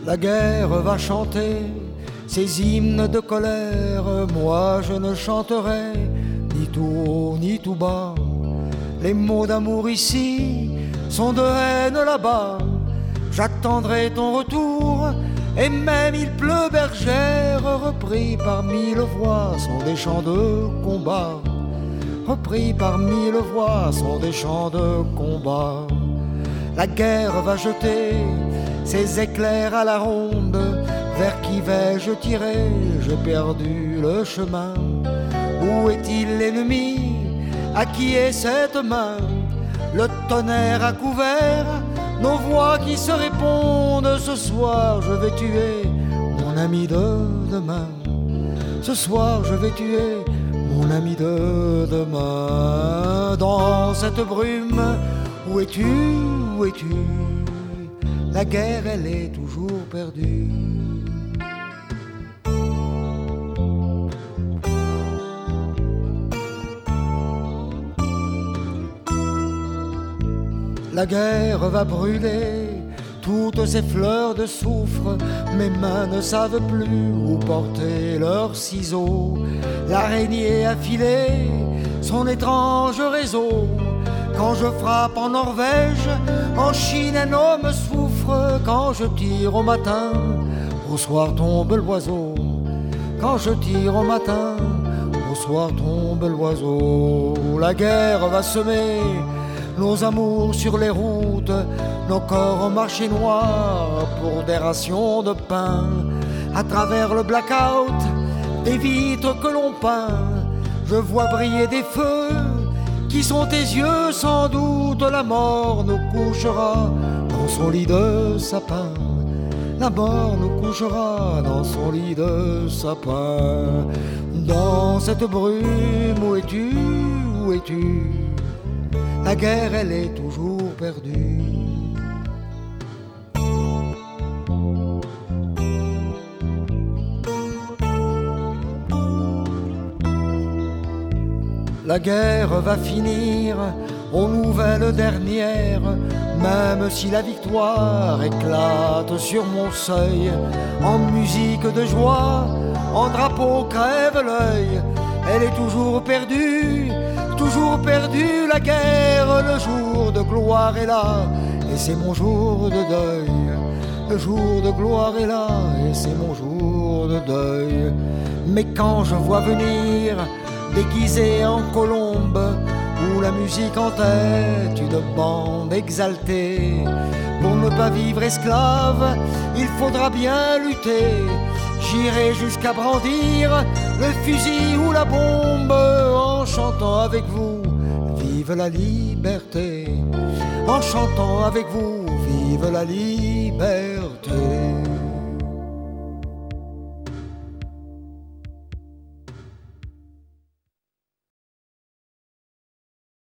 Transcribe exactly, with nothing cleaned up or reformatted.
La guerre va chanter ses hymnes de colère. Moi je ne chanterai ni tout haut ni tout bas. Les mots d'amour ici sont de haine là-bas. J'attendrai ton retour, et même il pleut bergère. Repris par mille voix sont des chants de combat. Repris par mille voix sont des chants de combat. La guerre va jeter ses éclairs à la ronde. Vers qui vais-je tirer? J'ai perdu le chemin. Où est-il l'ennemi? À qui est cette main? Le tonnerre a couvert nos voix qui se répondent. Ce soir je vais tuer mon ami de demain. Ce soir je vais tuer mon ami de demain. Dans cette brume, où es-tu, où es-tu? La guerre elle est toujours perdue. La guerre va brûler toutes ces fleurs de soufre. Mes mains ne savent plus où porter leurs ciseaux. L'araignée a filé son étrange réseau. Quand je frappe en Norvège, en Chine un homme souffre. Quand je tire au matin, au soir tombe l'oiseau. Quand je tire au matin, au soir tombe l'oiseau. La guerre va semer nos amours sur les routes, nos corps au marché noir pour des rations de pain. À travers le blackout, des vitres que l'on peint, je vois briller des feux qui sont tes yeux. Sans doute la mort nous couchera dans son lit de sapin. La mort nous couchera dans son lit de sapin. Dans cette brume, où es-tu, où es-tu? La guerre elle est toujours perdue. La guerre va finir aux nouvelles dernières. Même si la victoire éclate sur mon seuil, en musique de joie, en drapeau crève l'œil. Elle est toujours perdue, toujours perdue la guerre. Le jour de gloire est là, et c'est mon jour de deuil. Le jour de gloire est là, et c'est mon jour de deuil. Mais quand je vois venir, déguisé en colombe, où la musique en tête, une bande exaltée, pour ne pas vivre esclave, il faudra bien lutter. J'irai jusqu'à brandir le fusil ou la bombe, en chantant avec vous, vive la liberté. En chantant avec vous, vive la liberté.